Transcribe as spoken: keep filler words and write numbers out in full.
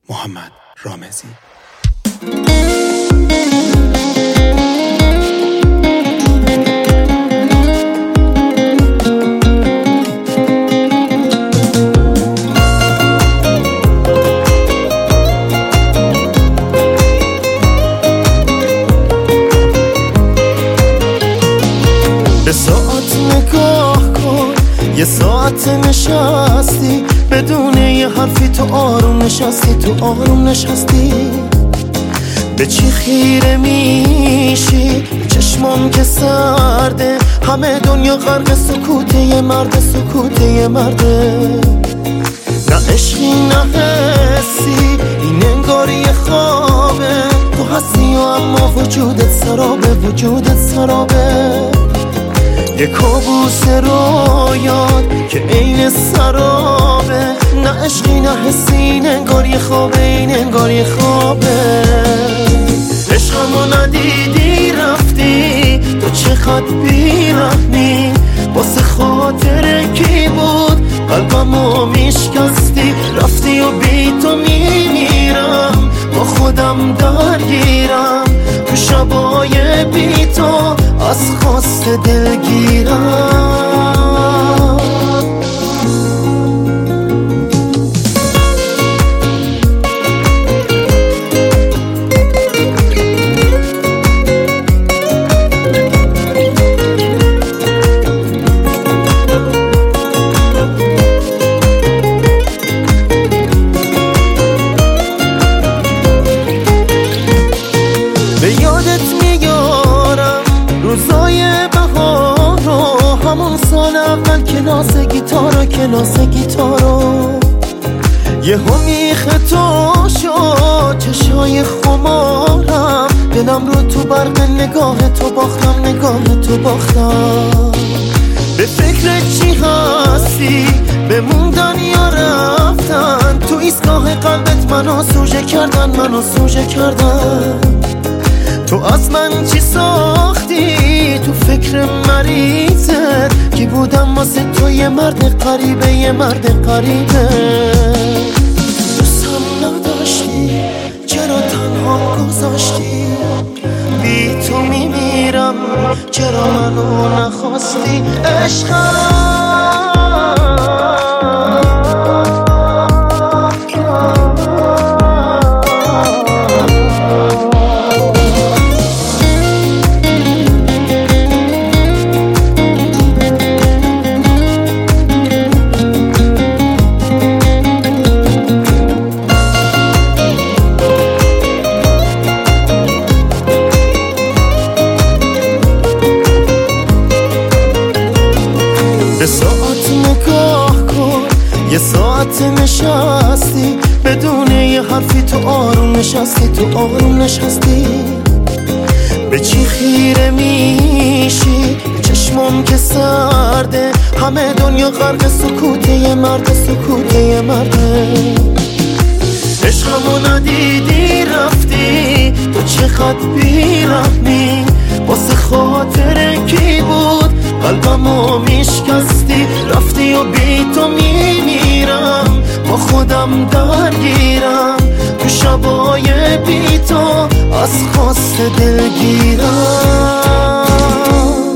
محمد رامزی. به ساعت نگاه کن، یه ساعت نشستی بدون یه حرفی، تو آروم نشستی، تو آروم نشستی. به چی خیره میشی؟ چشمام که سرده، همه دنیا غرق سکوته یه مرد، سکوته یه مرده. نه عشقی نه حسی، این انگار یه خوابه، تو هستی و اما وجودت سرابه، وجودت سرابه. یه کابوس رویات که عین سرابه، نه عشقی نه حسی، این انگار یه خوابه، این انگار یه خوابه. عشقمو ندیدی رفتی، تو چقدر بی‌رحمی، واسه خاطر کی بود قلبمو میشکستی. رفتی و بی تو میمیرم، با خودم درگیرم، تو شبای بی تو از خواست دلگیرم. به یادت میارم روزای بهار رو، همون سال اول کلاس گیتارا، کلاس گیتارا. یه همیخ تو شد چشای خمارم، دلم رو تو برق نگاه تو باختم، نگاه تو باختم. به فکر چی هستی؟ بموندن یا رفتن؟ تو ایستگاه قلبت منو سوژه کردن، منو سوژه کردن. تو از من چی ساختی؟ تو فکر مریضت کی بودم واسه تو، یه مرد غریبه، یه مرد غریبه. دوستم نداشتی، چرا تنها گذاشتی؟ بی تو میمیرم، چرا منو نخواستی؟ عشقم به ساعت نگاه کن، یه ساعت نشستی بدون یه حرفی، تو آروم نشستی، تو آروم نشستی. به چی خیره میشی؟ چشمام که سرده، همه دنیا غرق سکوته یه مرد، سکوته یه مرده. عشقمو ندیدی رفتی، تو چقدر بی‌رحمی، واسه خاطر کی بود قلبمو میشکستی. رفتی و بی تو میمیرم، با خودم درگیرم، تو شبای بی تو از خواست دلگیرم.